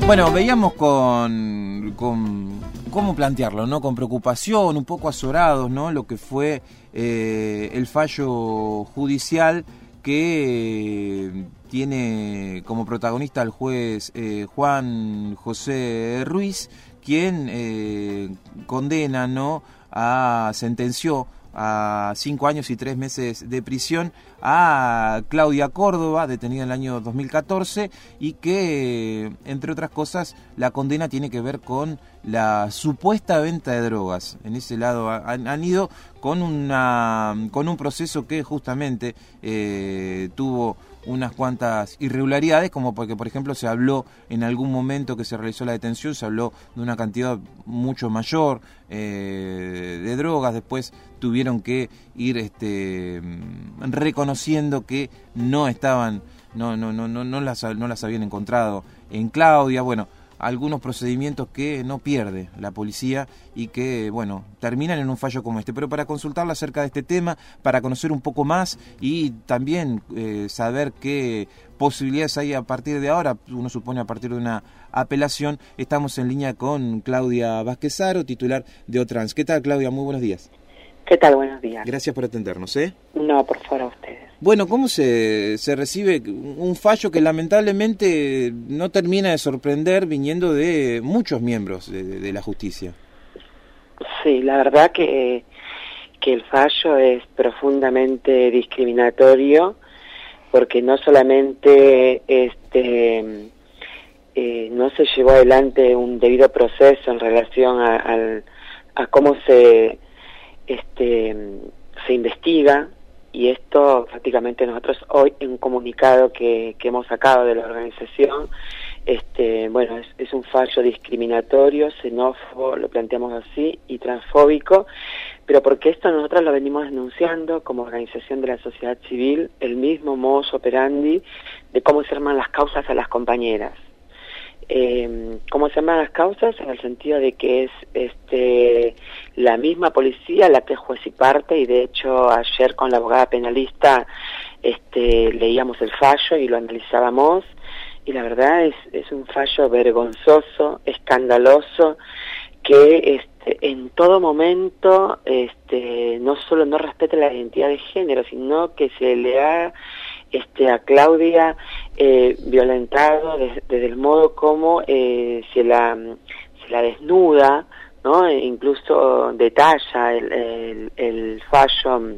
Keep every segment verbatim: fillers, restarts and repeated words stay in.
Bueno, veíamos con, con cómo plantearlo, ¿no? Con preocupación, un poco azorados, ¿no? Lo que fue eh, el fallo judicial que eh, tiene como protagonista al juez eh, Juan José Ruiz, quien eh, condena, ¿no? A sentenció a cinco años y tres meses de prisión a Claudia Córdoba, detenida en el año dos mil catorce, y que, entre otras cosas, la condena tiene que ver con la supuesta venta de drogas. En ese lado han, han ido con, una, con un proceso que justamente eh, tuvo unas cuantas irregularidades, como porque, por ejemplo, se habló en algún momento que se realizó la detención, se habló de una cantidad mucho mayor eh, de drogas. Después tuvieron que ir este, reconociendo que no estaban, no, no, no, no, no las, no las habían encontrado en Claudia. Bueno, algunos procedimientos que no pierde la policía y que, bueno, terminan en un fallo como este. Pero para consultarla acerca de este tema, para conocer un poco más y también eh, saber qué posibilidades hay a partir de ahora, uno supone a partir de una apelación, estamos en línea con Claudia Vázquezaro, titular de OTRANS. ¿Qué tal, Claudia? Muy buenos días. ¿Qué tal? Buenos días. Gracias por atendernos, ¿eh? No, por favor, a ustedes. Bueno, ¿cómo se, se recibe un fallo que lamentablemente no termina de sorprender viniendo de muchos miembros de, de, de la justicia? Sí, la verdad que, que el fallo es profundamente discriminatorio, porque no solamente este eh, no se llevó adelante un debido proceso en relación a, a, a cómo se este se investiga, y esto prácticamente nosotros hoy en un comunicado que, que hemos sacado de la organización, este bueno, es, es un fallo discriminatorio, xenófobo, lo planteamos así, y transfóbico, pero porque esto nosotros lo venimos denunciando como organización de la sociedad civil, el mismo modus operandi de cómo se arman las causas a las compañeras. Eh, ¿Cómo se llaman las causas? En el sentido de que es este la misma policía la que es juez y parte, y de hecho ayer con la abogada penalista este leíamos el fallo y lo analizábamos, y la verdad es, es un fallo vergonzoso, escandaloso, que este en todo momento este no solo no respeta la identidad de género, sino que se le ha este a Claudia eh, violentado desde, desde el modo como eh, se la se la desnuda, ¿no? E incluso detalla el, el, el fallo,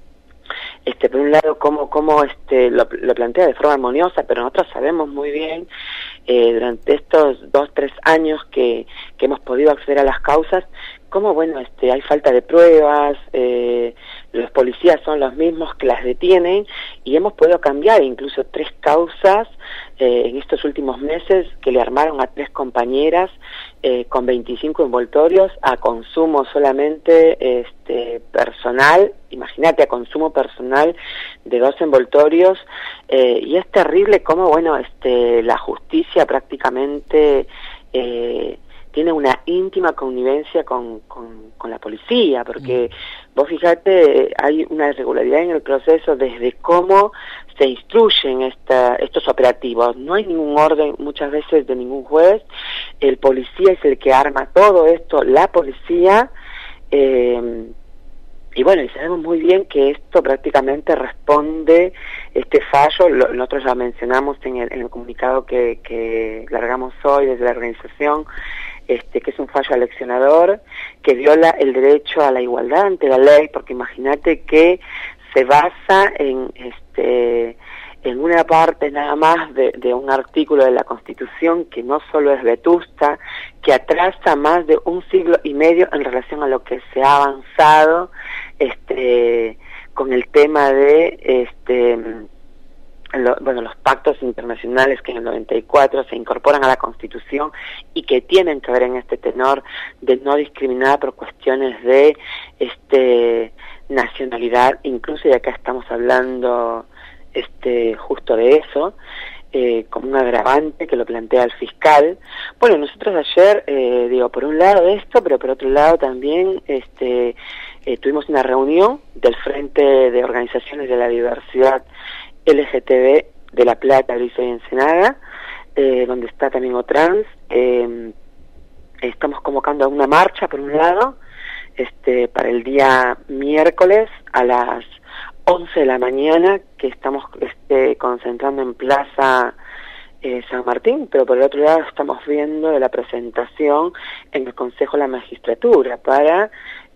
este por un lado cómo cómo este lo, lo plantea de forma armoniosa, pero nosotros sabemos muy bien eh, durante estos dos tres años que que hemos podido acceder a las causas, cómo bueno este hay falta de pruebas, eh, los policías son los mismos que las detienen, y hemos podido cambiar incluso tres causas eh, en estos últimos meses que le armaron a tres compañeras eh, con veinticinco envoltorios a consumo solamente este personal, imagínate, a consumo personal de dos envoltorios, eh, y es terrible cómo bueno este la justicia prácticamente eh, tiene una íntima connivencia con, con, con la policía, porque mm. vos fíjate, hay una irregularidad en el proceso desde cómo se instruyen esta, estos operativos. No hay ningún orden muchas veces de ningún juez, el policía es el que arma todo esto, la policía, eh, y bueno, y sabemos muy bien que esto prácticamente responde, este fallo, lo, nosotros ya mencionamos en el, en el comunicado que, que largamos hoy desde la organización, este que es un fallo aleccionador, que viola el derecho a la igualdad ante la ley, porque imagínate que se basa en este en una parte nada más de, de un artículo de la Constitución que no solo es vetusta, que atrasa más de un siglo y medio en relación a lo que se ha avanzado este con el tema de este Lo, bueno, los pactos internacionales que en el noventa y cuatro se incorporan a la Constitución y que tienen que ver en este tenor de no discriminar por cuestiones de este nacionalidad, incluso y acá estamos hablando este justo de eso, eh, como un agravante que lo plantea el fiscal. Bueno, nosotros ayer, eh, digo, por un lado esto, pero por otro lado también este eh, tuvimos una reunión del Frente de Organizaciones de la Diversidad L G T B de La Plata, Luis y Ensenada, eh, donde está también Otrans. Eh, estamos convocando a una marcha, por un lado, este, para el día miércoles a las once de la mañana, que estamos este, concentrando en Plaza eh, San Martín, pero por el otro lado estamos viendo la presentación en el Consejo de la Magistratura para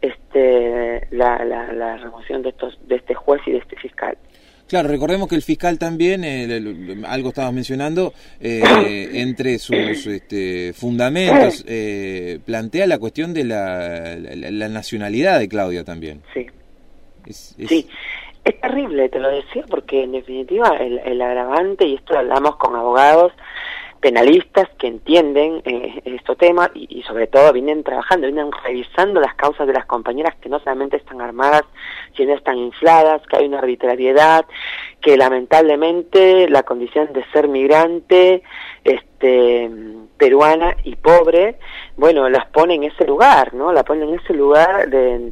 este, la, la, la remoción de, estos, de este juez y de este fiscal. Claro, recordemos que el fiscal también, eh, algo estabas mencionando, eh, entre sus este, fundamentos, eh, plantea la cuestión de la, la, la nacionalidad de Claudia también. Sí. Es, es... Sí, es terrible, te lo decía, porque en definitiva el, el agravante, y esto lo hablamos con abogados penalistas que entienden eh, estos temas y, y sobre todo vienen trabajando, vienen revisando las causas de las compañeras que no solamente están armadas, sino están infladas, que hay una arbitrariedad, que lamentablemente la condición de ser migrante, este, peruana y pobre, bueno, las pone en ese lugar, ¿no? La pone en ese lugar de,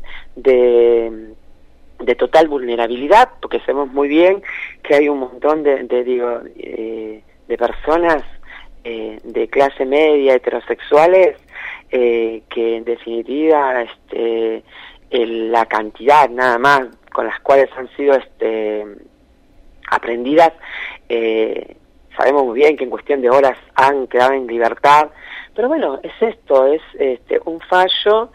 de de total vulnerabilidad, porque sabemos muy bien que hay un montón de, de digo, eh, de personas eh, de clase media, heterosexuales, eh, que en definitiva este, el, la cantidad nada más con las cuales han sido este, aprendidas, eh, sabemos muy bien que en cuestión de horas han quedado en libertad, pero bueno, es esto, es este, un fallo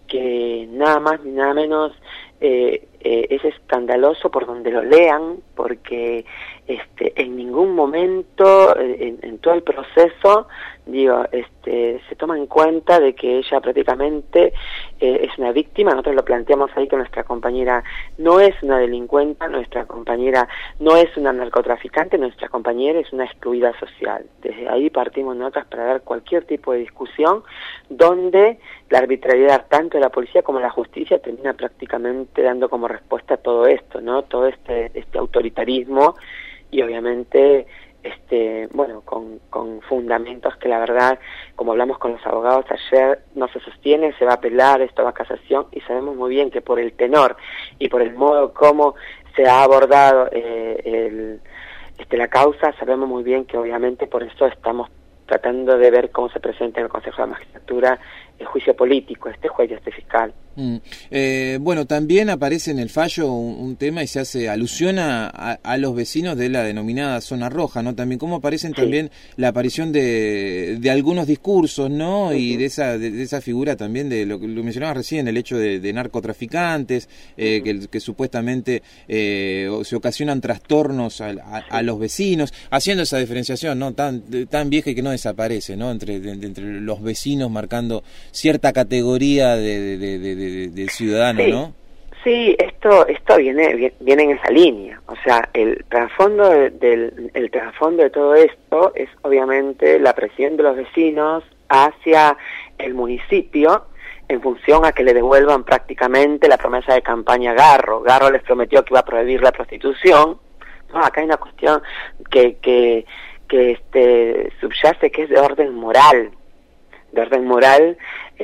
que nada más ni nada menos eh, eh, es escandaloso por donde lo lean, porque este, en ningún momento en, en todo el proceso, digo, este, se toma en cuenta de que ella prácticamente eh, es una víctima. Nosotros lo planteamos ahí que nuestra compañera no es una delincuente, nuestra compañera no es una narcotraficante, nuestra compañera es una excluida social. Desde ahí partimos nosotras para dar cualquier tipo de discusión donde la arbitrariedad tanto de la policía como de la justicia termina prácticamente dando como respuesta a todo esto, ¿no? Todo este, este autoritarismo y obviamente este bueno con, con fundamentos que la verdad, como hablamos con los abogados ayer, no se sostiene, se va a apelar, esto va a casación, y sabemos muy bien que por el tenor y por el modo como se ha abordado eh, el, este, la causa, sabemos muy bien que obviamente por eso estamos tratando de ver cómo se presenta en el Consejo de la Magistratura el juicio político, este juez y este fiscal. Mm. Eh, bueno, también aparece en el fallo un, un tema y se hace alusión a, a, a los vecinos de la denominada zona roja, ¿no? También cómo aparecen sí. también la aparición de, de algunos discursos, ¿no? Uh-huh. Y de esa de, de esa figura también de lo que lo mencionabas recién, el hecho de, de narcotraficantes, eh, uh-huh. que, que supuestamente eh, se ocasionan trastornos a, a, a los vecinos, haciendo esa diferenciación, ¿no? Tan tan vieja y que no desaparece, ¿no? Entre, de, de, entre los vecinos marcando cierta categoría de, de, de, de, de ciudadano, sí, ¿no? Sí, esto esto viene viene en esa línea. O sea, el trasfondo de, del el trasfondo de todo esto es obviamente la presión de los vecinos hacia el municipio en función a que le devuelvan prácticamente la promesa de campaña Garro. Garro les prometió que iba a prohibir la prostitución. No, acá hay una cuestión que que que este subyace, que es de orden moral. de orden moral,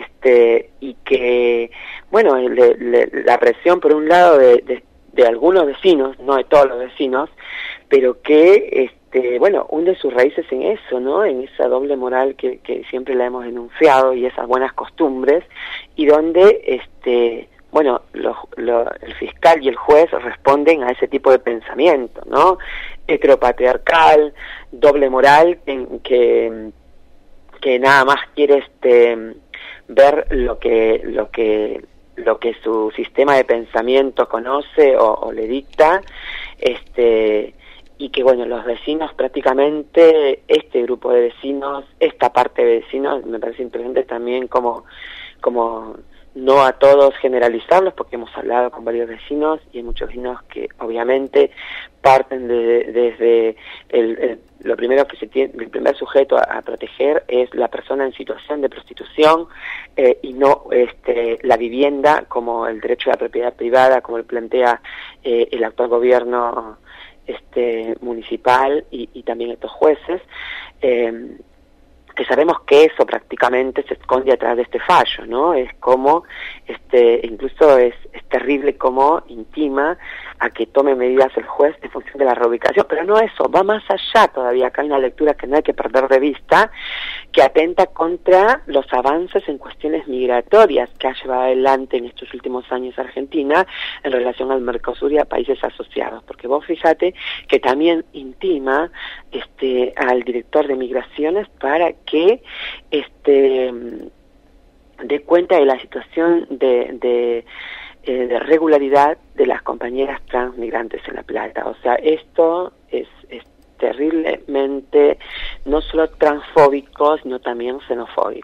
este y que, bueno, le, le, la presión por un lado de, de, de algunos vecinos, no de todos los vecinos, pero que, este bueno, hunde sus raíces en eso, ¿no? En esa doble moral que, que siempre la hemos denunciado y esas buenas costumbres, y donde, este bueno, lo, lo, el fiscal y el juez responden a ese tipo de pensamiento, ¿no? Heteropatriarcal, doble moral, en que que nada más quiere este ver lo que lo que lo que su sistema de pensamiento conoce o, o le dicta, este y que bueno, los vecinos prácticamente, este grupo de vecinos, esta parte de vecinos, me parece interesante también como como no a todos generalizarlos, porque hemos hablado con varios vecinos y hay muchos vecinos que obviamente parten de, desde el, el, lo primero que se tiene, el primer sujeto a, a proteger es la persona en situación de prostitución eh, y no este, la vivienda como el derecho a la propiedad privada, como lo plantea eh, el actual gobierno este municipal y, y también estos jueces. Eh, que sabemos que eso prácticamente se esconde atrás de este fallo, ¿no? Es como, este, incluso es, es terrible como intima a que tome medidas el juez en función de la reubicación, pero no eso, va más allá todavía. Acá hay una lectura que no hay que perder de vista, que atenta contra los avances en cuestiones migratorias que ha llevado adelante en estos últimos años Argentina en relación al Mercosur y a países asociados, porque vos fíjate que también intima este al director de migraciones para que este dé cuenta de la situación de, de de regularidad de las compañeras transmigrantes en La Plata. O sea, esto es, es terriblemente no solo transfóbico, sino también xenofóbico.